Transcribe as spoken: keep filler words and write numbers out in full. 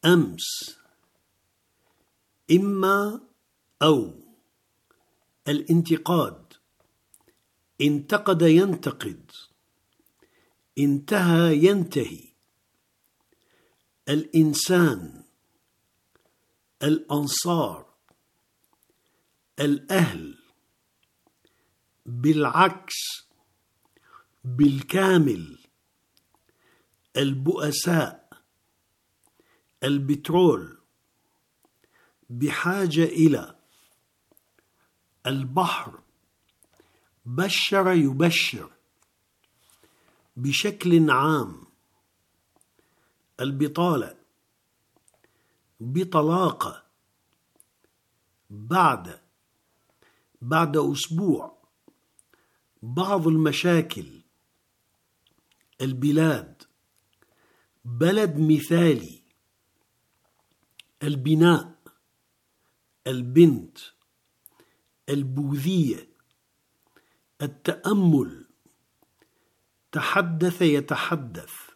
أمس، إما أو. الانتقاد: انتقد ينتقد، انتهى ينتهي. الإنسان، الأنصار، الأهل، بالعكس، بالكامل، البؤساء، البترول، بحاجة إلى، البحر، بشر يبشر، بشكل عام، البطالة، بطلاقة، بعد، بعد أسبوع، بعض المشاكل، البلاد، بلد مثالي، البناء، البنت، البوذية، التأمل، تحدث يتحدث،